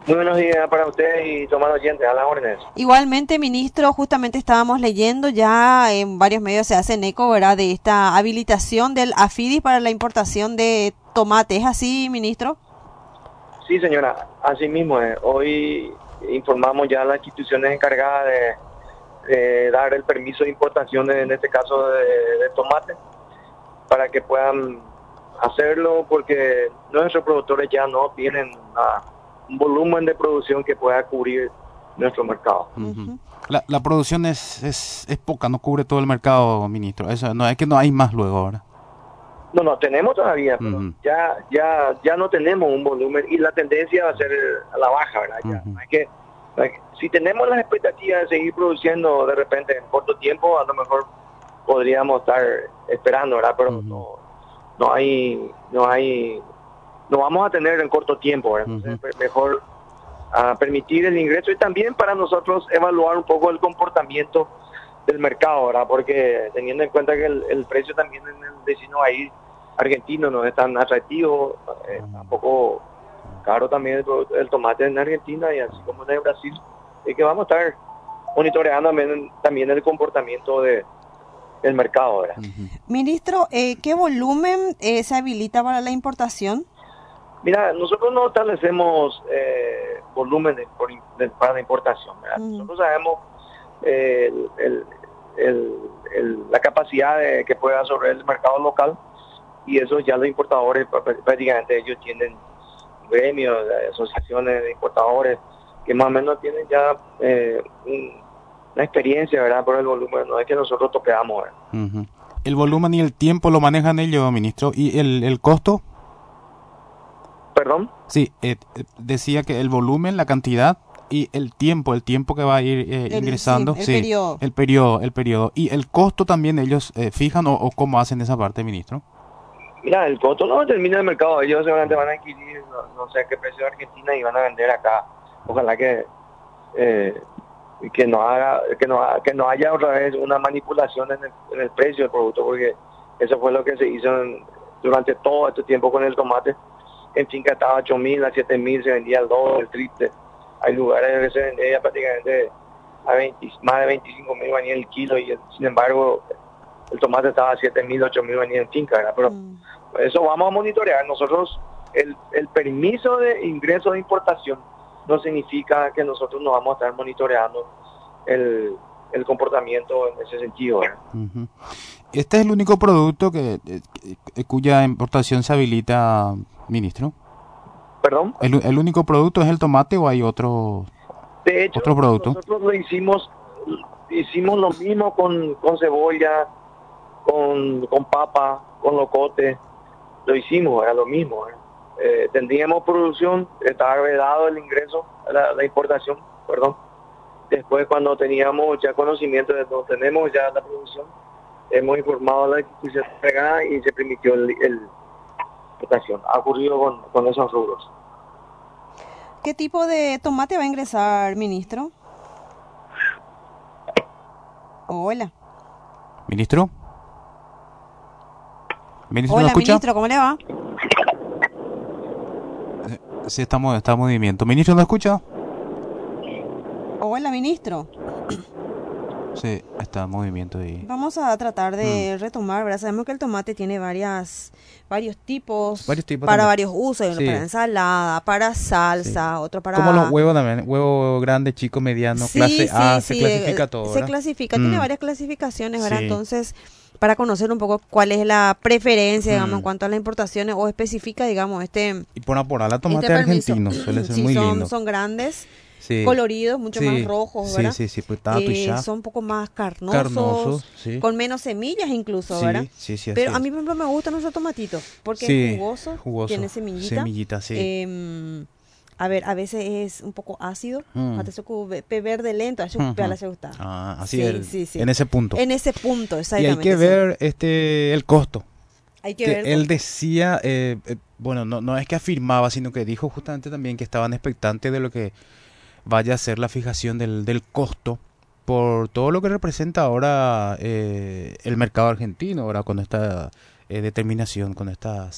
Muy buenos días para ustedes y tomando oyentes, a las órdenes. Igualmente, ministro, justamente estábamos leyendo ya en varios medios se hacen eco, ¿verdad?, de esta habilitación del AFIDIS para la importación de tomate. ¿Es así, ministro? Sí, señora, así mismo. Hoy informamos ya a las instituciones encargadas de dar el permiso de importación, en este caso de tomate, para que puedan hacerlo, porque nuestros productores ya no tienen un volumen de producción que pueda cubrir nuestro mercado. Uh-huh. La producción es poca, no cubre todo el mercado, ministro. Eso no es que no hay más luego ahora. No tenemos todavía, pero ya no tenemos un volumen y la tendencia va a ser a la baja, ¿verdad? Si tenemos las expectativas de seguir produciendo de repente en corto tiempo, a lo mejor podríamos estar esperando, ¿verdad? Pero no vamos a tener en corto tiempo, ¿verdad? Entonces, mejor permitir el ingreso y también para nosotros evaluar un poco el comportamiento del mercado, ¿verdad? Porque teniendo en cuenta que el precio también en el vecino país argentino no es tan atractivo, tampoco caro también el tomate en Argentina y así como en el Brasil, y que vamos a estar monitoreando también el comportamiento del mercado, ¿verdad? Ministro, ¿qué volumen se habilita para la importación? Mira, nosotros no establecemos volúmenes para la importación, ¿verdad? Nosotros sabemos la capacidad que puede absorber el mercado local, y eso ya los importadores prácticamente ellos tienen gremios, asociaciones de importadores que más o menos tienen ya una experiencia, ¿verdad? Por el volumen, no es que nosotros toqueamos, ¿verdad? El volumen y el tiempo lo manejan ellos, ministro. ¿Y el costo? ¿Perdón? Sí, decía que el volumen, la cantidad y el tiempo que va a ir ingresando. Sí, el periodo. ¿Y el costo también ellos fijan o cómo hacen esa parte, ministro? Mira, el costo no determina el mercado. Ellos seguramente van a adquirir, no sé a qué precio de Argentina y van a vender acá. Ojalá que no haya otra vez una manipulación en el precio del producto, porque eso fue lo que se hizo durante todo este tiempo con el tomate. En finca estaba 8.000 a 7.000, se vendía el doble, el triple. Hay lugares que se vendía prácticamente más de 25.000 venía el kilo, y sin embargo el tomate estaba a 7.000, 8.000 venía en finca, ¿verdad? Pero eso vamos a monitorear. Nosotros, el permiso de ingreso de importación no significa que nosotros no vamos a estar monitoreando el comportamiento en ese sentido, ¿verdad? ¿Este es el único producto cuya importación se habilita, ministro? ¿Perdón? ¿El único producto es el tomate o hay otro producto? Nosotros hicimos lo mismo con cebolla, con papa, con locote, lo hicimos, era lo mismo. Tendríamos producción, estaba vedado el ingreso, la importación, perdón. Después, cuando teníamos ya conocimiento de donde tenemos ya la producción, hemos informado a la institución encargada y se permitió la importación. Ha ocurrido con esos rubros. ¿Qué tipo de tomate va a ingresar, ministro? Hola. ¿Ministro? ¿Ministro, hola, ¿me escucha? Ministro, ¿cómo le va? Sí, está en movimiento. ¿Ministro, no escucha? Hola, ministro. Sí, está en movimiento. Vamos a tratar de retomar, ¿verdad? Sabemos que el tomate tiene varios tipos para también. Varios usos. Uno para ensalada, para salsa, otro para... Como los huevos también, huevo grande, chico, mediano, clase A, se clasifica todo, ¿verdad? Se clasifica, tiene varias clasificaciones, ¿verdad? Entonces, para conocer un poco cuál es la preferencia, digamos, en cuanto a las importaciones, o especifica, digamos, Y por la tomate argentino, suele ser muy lindo. Son grandes. Coloridos, mucho más rojos, ¿verdad? Sí, pues ya. Son un poco más carnosos, con menos semillas incluso, ¿verdad? Sí, pero a mí, por ejemplo, me gustan nuestros tomatitos, porque es jugoso, tiene semillita, sí. A ver, a veces es un poco ácido, verde lento, a la se gusta. Así es, en ese punto. En ese punto, exactamente. Y hay que ver el costo. Hay que ver. Él decía, bueno, no es que afirmaba, sino que dijo justamente también que estaban expectantes de lo que vaya a ser la fijación del costo por todo lo que representa ahora el mercado argentino, ahora con esta determinación, con estas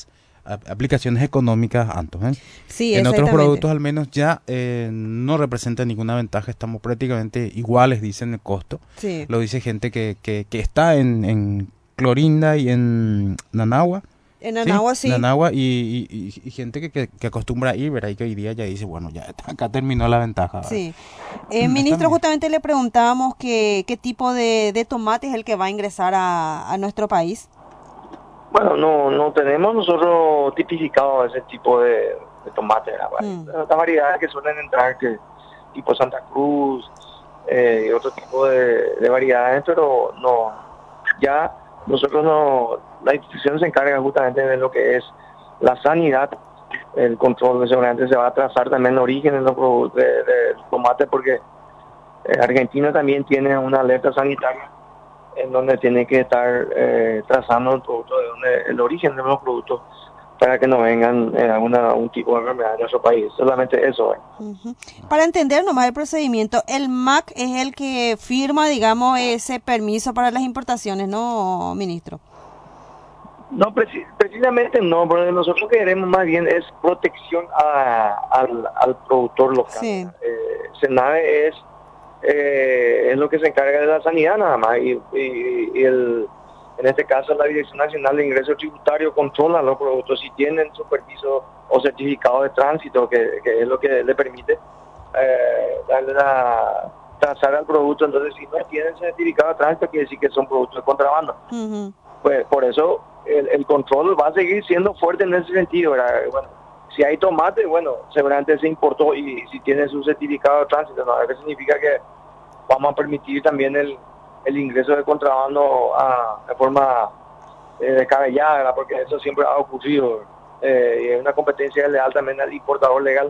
aplicaciones económicas, Anton, ¿eh? Sí, En otros exactamente. productos al menos ya no representa ninguna ventaja, estamos prácticamente iguales, dicen el costo. Sí. Lo dice gente que está en Clorinda y en Nanagua. En Sí, Anagua sí. Nanagua y gente que acostumbra a ir, ¿verdad? Y que hoy día ya dice, bueno, ya acá terminó la ventaja, ¿verdad? Sí. Está Ministro, bien. justamente le preguntábamos qué tipo de tomate es el que va a ingresar a nuestro país. Bueno, no tenemos nosotros tipificado ese tipo de tomate, ¿verdad? Las variedades que suelen entrar, que tipo Santa Cruz y otro tipo de variedades, pero no, ya nosotros no, la institución se encarga justamente de lo que es la sanidad, el control, seguramente se va a trazar también el origen de los productos del tomate, porque Argentina también tiene una alerta sanitaria en donde tiene que estar trazando el producto, de donde, el origen de los productos, para que no vengan algún tipo de enfermedad en nuestro país. Solamente eso. Ujú. Para entender nomás el procedimiento, el MAC es el que firma, digamos, ese permiso para las importaciones, ¿no, ministro? No, precisamente no, pero nosotros queremos más bien es protección al productor local. Sí. SENAVE es lo que se encarga de la sanidad nada más, y en este caso la Dirección Nacional de Ingreso Tributario controla los productos si tienen su permiso o certificado de tránsito, que es lo que le permite darle trazar al producto. Entonces, si no tienen certificado de tránsito, quiere decir que son productos de contrabando. Uh-huh. Pues por eso el control va a seguir siendo fuerte en ese sentido, ¿verdad? Bueno, si hay tomate, bueno, seguramente se importó, y si tiene su certificado de tránsito, ¿no? Eso significa que vamos a permitir también el ingreso de contrabando de forma descabellada, ¿verdad? Porque eso siempre ha ocurrido, y es una competencia desleal también al importador legal.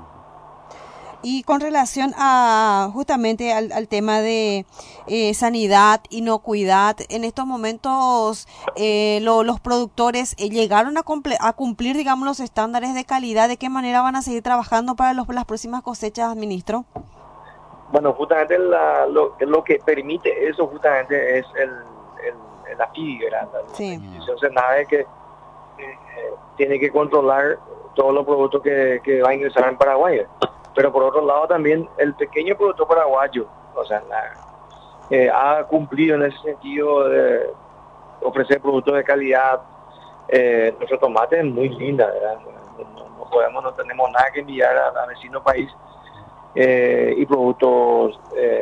Y con relación a justamente al tema de sanidad, inocuidad, en estos momentos los productores llegaron a cumplir, digamos, los estándares de calidad. ¿De qué manera van a seguir trabajando para las próximas cosechas, ministro? Bueno, justamente lo que permite eso justamente es la FIDI, ¿verdad? Sí. La institución SENAVE, que tiene que controlar todos los productos que va a ingresar en Paraguay. Pero por otro lado también el pequeño productor paraguayo, o sea, ha cumplido en ese sentido de ofrecer productos de calidad. Nuestro tomate es muy linda, ¿verdad? No tenemos nada que enviar al vecino país, y productos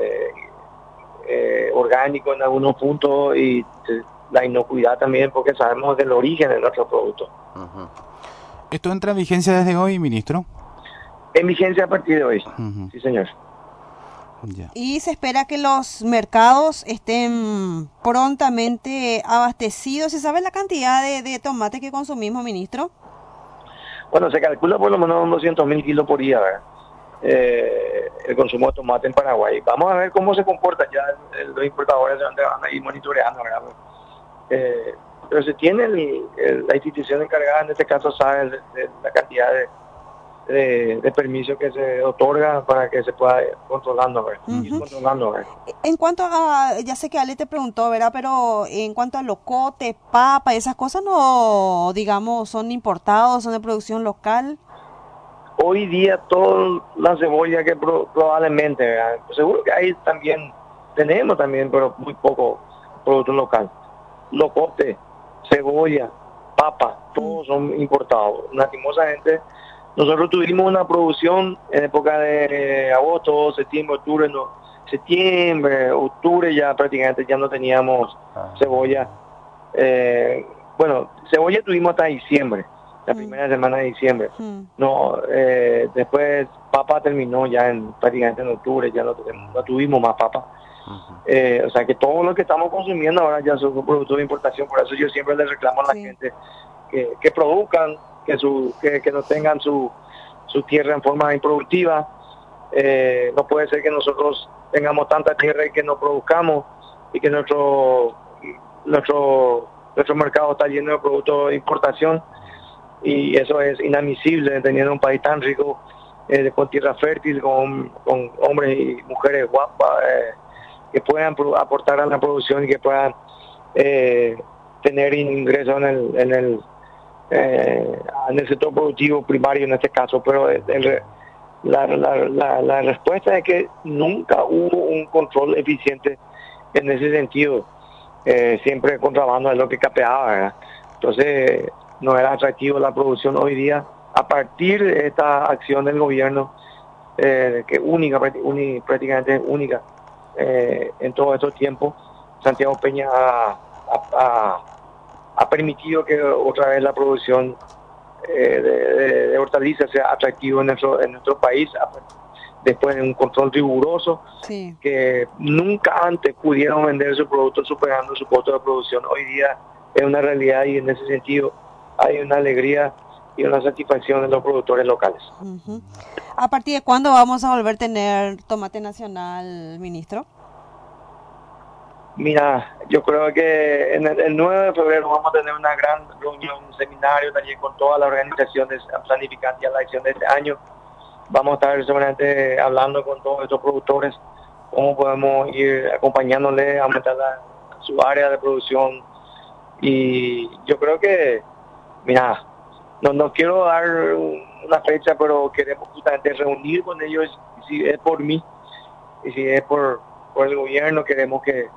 orgánicos en algunos puntos, y la inocuidad también, porque sabemos del origen de nuestro producto. Uh-huh. ¿Esto entra en vigencia desde hoy, ministro? En vigencia a partir de hoy. Uh-huh. Sí, señor. Ya. Y se espera que los mercados estén prontamente abastecidos. ¿Se sabe la cantidad de tomate que consumimos, ministro? Bueno, se calcula por lo menos 200.000 kilos por día, ¿verdad? El consumo de tomate en Paraguay. Vamos a ver cómo se comporta ya los importadores, de donde van a ir monitoreando, ¿verdad? Pero se tiene la institución encargada, en este caso, sabe de la cantidad de permiso que se otorga para que se pueda ir controlando, ¿verdad? Uh-huh. Controlando, ¿verdad? En cuanto a, ya sé que Ale te preguntó, ¿verdad? Pero en cuanto a locote, papa, esas cosas no, digamos, son importados, son de producción local. Hoy día toda la cebolla que probablemente, ¿verdad? Seguro que ahí también tenemos también, pero muy poco producto local. Locote, cebolla, papa, todos son importados. Lastimosamente, nosotros tuvimos una producción en época de agosto, septiembre, octubre, octubre ya prácticamente ya no teníamos cebolla. Bueno, cebolla tuvimos hasta diciembre, la primera semana de diciembre. No, después papa terminó ya prácticamente en octubre, ya no tuvimos más papa. O sea que todo lo que estamos consumiendo ahora ya son productos de importación. Por eso yo siempre les reclamo a la gente que produzcan, que no tengan su tierra en forma improductiva. No puede ser que nosotros tengamos tanta tierra y que no produzcamos, y que nuestro mercado está lleno de productos de importación, y eso es inadmisible teniendo un país tan rico, con tierra fértil, con hombres y mujeres guapas, que puedan aportar a la producción y que puedan tener ingresos en en el sector productivo primario en este caso, pero la respuesta es que nunca hubo un control eficiente en ese sentido. Siempre el contrabando es lo que capeaba, ¿verdad? Entonces no era atractivo la producción hoy día. A partir de esta acción del gobierno, que prácticamente es única en todos estos tiempos, Santiago Peña ha permitido que otra vez la producción de hortalizas sea atractivo en nuestro país, después de un control riguroso, Sí. que nunca antes pudieron vender su producto superando su costo de producción. Hoy día es una realidad y en ese sentido hay una alegría y una satisfacción en los productores locales. Ujú. ¿A partir de cuándo vamos a volver a tener tomate nacional, ministro? Mira, yo creo que el 9 de febrero vamos a tener una gran reunión, un seminario también con todas las organizaciones planificantes a la acción de este año. Vamos a estar seguramente hablando con todos estos productores, cómo podemos ir acompañándoles a aumentar su área de producción. Y yo creo que, mira, no quiero dar una fecha, pero queremos justamente reunir con ellos, si es por mí y si es por el gobierno, queremos que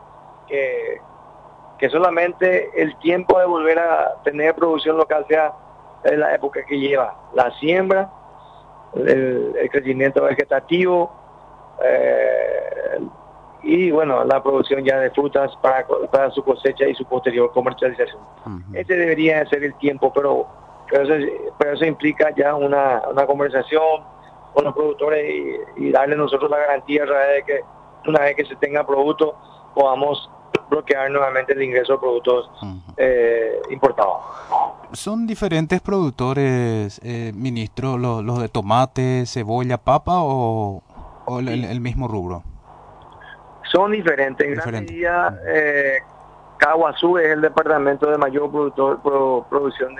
solamente el tiempo de volver a tener producción local sea en la época que lleva la siembra, el crecimiento vegetativo y bueno, la producción ya de frutas para su cosecha y su posterior comercialización. Ese debería ser el tiempo, pero eso implica ya una conversación con los productores y darle nosotros la garantía de que una vez que se tenga producto podamos bloquear nuevamente el ingreso de productos importados. ¿Son diferentes productores, ministro, los de tomate, cebolla, papa o el mismo rubro? Son diferentes. En gran medida, Caguazú es el departamento de mayor producción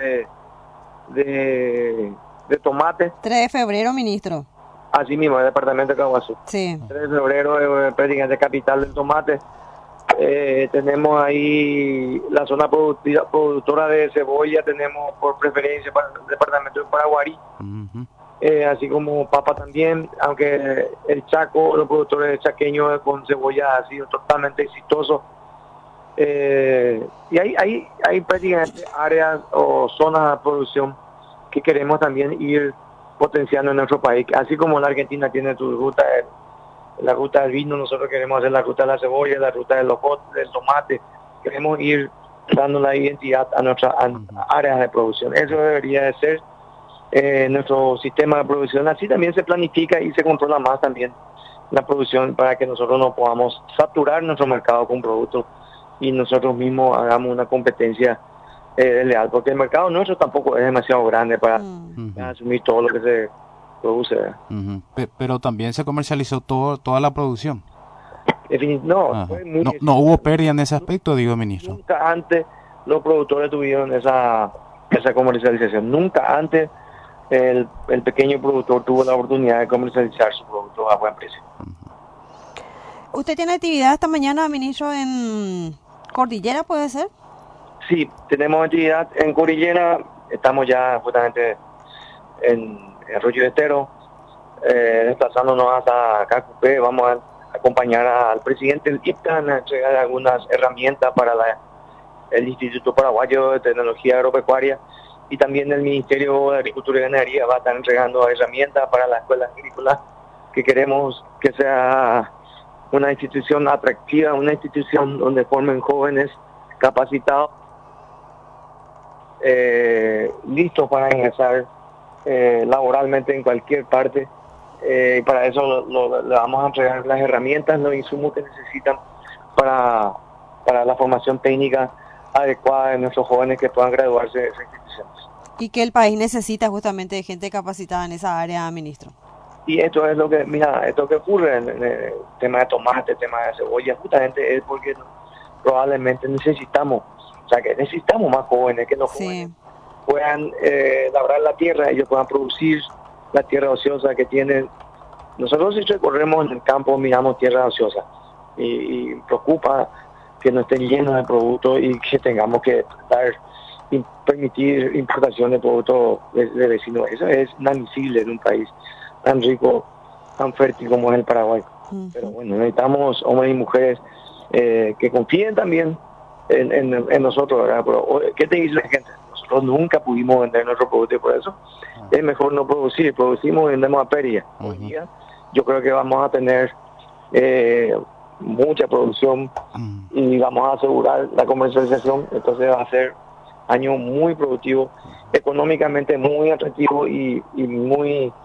de tomate. 3 de febrero, ministro. Así mismo, el departamento de Caguazú. Sí. 3 de febrero es prácticamente capital del tomate. Tenemos ahí la zona productora de cebolla, tenemos por preferencia para el departamento de Paraguarí, así como papa también, aunque el Chaco, los productores chaqueños con cebolla ha sido totalmente exitoso. Y hay prácticamente áreas o zonas de producción que queremos también ir potenciando en nuestro país, así como la Argentina tiene su ruta, la ruta del vino, nosotros queremos hacer la ruta de la cebolla, la ruta del tomate, queremos ir dando la identidad a nuestras áreas de producción. Eso debería de ser nuestro sistema de producción. Así también se planifica y se controla más también la producción para que nosotros no podamos saturar nuestro mercado con productos y nosotros mismos hagamos una competencia leal, porque el mercado nuestro tampoco es demasiado grande para asumir todo lo que se produce. Pero también se comercializó toda la producción. No hubo pérdida en ese aspecto, digo, ministro. Nunca antes los productores tuvieron esa comercialización. Nunca antes el pequeño productor tuvo la oportunidad de comercializar su producto a buen precio. ¿Usted tiene actividad esta mañana, ministro, en Cordillera, puede ser? Sí, tenemos actividad en Cordillera. Estamos ya justamente en Arroyo de Estero, desplazándonos hasta Cacupé. Vamos a acompañar al presidente del IPTAN a entregar algunas herramientas para el Instituto Paraguayo de Tecnología Agropecuaria, y también el Ministerio de Agricultura y Ganadería va a estar entregando herramientas para las escuelas agrícolas, que queremos que sea una institución atractiva, una institución donde formen jóvenes capacitados, listos para ingresar laboralmente en cualquier parte. Para eso le vamos a entregar las herramientas, los insumos que necesitan para la formación técnica adecuada de nuestros jóvenes que puedan graduarse de esas instituciones. Y que el país necesita justamente de gente capacitada en esa área, ministro. Y esto es lo que, esto que ocurre en el tema de tomate, el tema de cebolla, justamente es porque probablemente necesitamos más jóvenes, que los jóvenes puedan labrar la tierra, ellos puedan producir la tierra ociosa que tienen. Nosotros si recorremos en el campo miramos tierra ociosa y preocupa que no estén llenos de productos y que tengamos que estar permitir importación de productos de vecinos. Eso es inadmisible en un país tan rico, tan fértil como es el Paraguay. Pero bueno, necesitamos hombres y mujeres que confíen también en nosotros, ¿verdad? Pero, ¿qué te dice la gente? Nosotros nunca pudimos vender nuestro producto y por eso es mejor no producir. Producimos y vendemos a pérdida. Hoy día yo creo que vamos a tener mucha producción y vamos a asegurar la comercialización. Entonces va a ser año muy productivo, económicamente muy atractivo y muy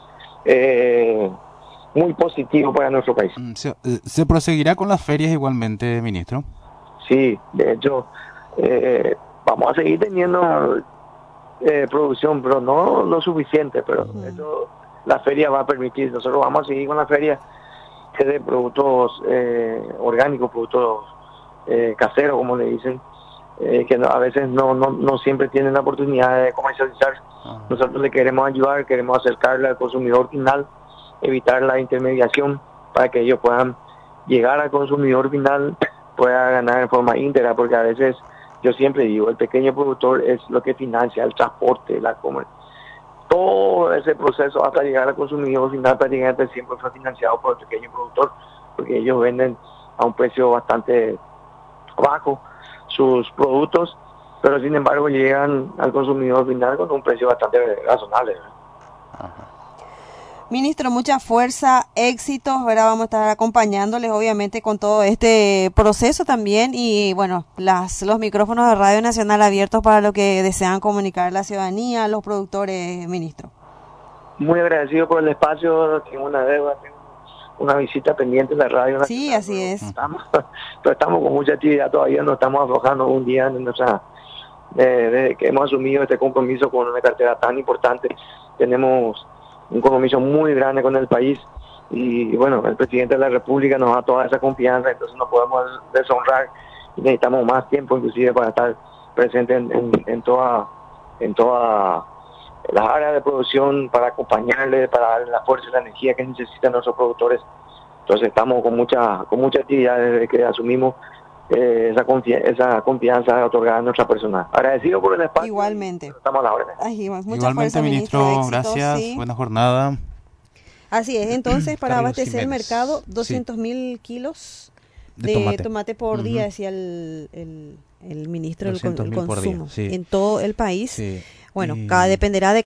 muy positivo para nuestro país. ¿Se proseguirá con las ferias igualmente, ministro? Sí, de hecho, vamos a seguir teniendo producción, pero no lo suficiente, pero eso la feria va a permitir. Nosotros vamos a seguir con la feria de productos orgánicos, productos caseros, como le dicen, que a veces no siempre tienen la oportunidad de comercializar. Nosotros le queremos ayudar, queremos acercarle al consumidor final, evitar la intermediación para que ellos puedan llegar al consumidor final, pueda ganar en forma íntegra, porque a veces yo siempre digo, el pequeño productor es lo que financia el transporte, la comercio. Todo ese proceso hasta llegar al consumidor final prácticamente siempre fue financiado por el pequeño productor, porque ellos venden a un precio bastante bajo sus productos, pero sin embargo llegan al consumidor final con un precio bastante razonable, ¿verdad? Ministro, mucha fuerza, éxitos, ¿verdad? Vamos a estar acompañándoles obviamente con todo este proceso también y bueno, los micrófonos de Radio Nacional abiertos para lo que desean comunicar a la ciudadanía, los productores, ministro. Muy agradecido por el espacio, tengo una deuda, tengo una visita pendiente en la Radio Nacional. Sí, así es. Pero estamos con mucha actividad todavía, nos estamos aflojando un día en nuestra... desde que hemos asumido este compromiso con una cartera tan importante, tenemos un compromiso muy grande con el país y bueno, el presidente de la República nos da toda esa confianza, entonces no podemos deshonrar y necesitamos más tiempo inclusive para estar presente en todas las áreas de producción, para acompañarle, para darle la fuerza y la energía que necesitan nuestros productores. Entonces estamos con mucha actividad desde que asumimos esa confianza otorgada a nuestra persona. Agradecido por el espacio. Igualmente. Estamos a la orden. Igualmente, fuerza, ministro. Éxitos, gracias. Sí. Buena jornada. Así es. Entonces, para Carlos abastecer el Jiménez. mercado, 200.000 kilos de tomate por día, decía el ministro del consumo por día, sí. en todo el país. Sí. Bueno, cada dependerá de